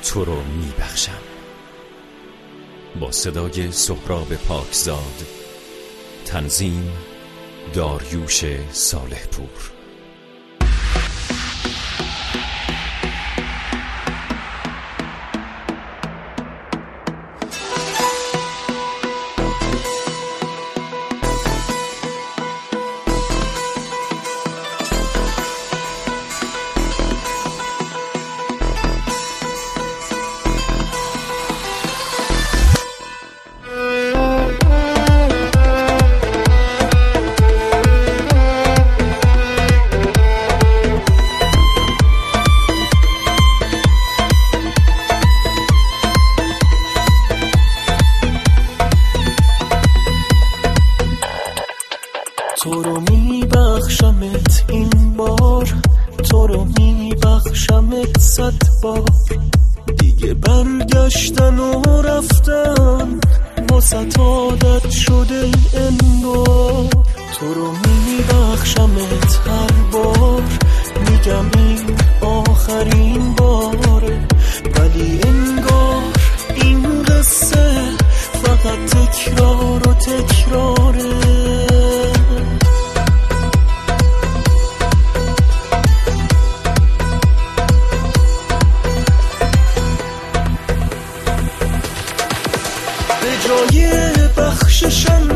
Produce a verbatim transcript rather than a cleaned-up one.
تو رو میبخشم. با صدای سهراب پاکزاد، تنظیم داریوش صالح پور. تو رو میبخشمت این بار، تو رو میبخشمت صد بار. دیگه برگشتن و رفتن واسه عادت شده انگار. تو رو میبخشمت هر بار، میگم این آخرین باره، ولی انگار این قصه فقط تکرار و تکراره. به جای بخششم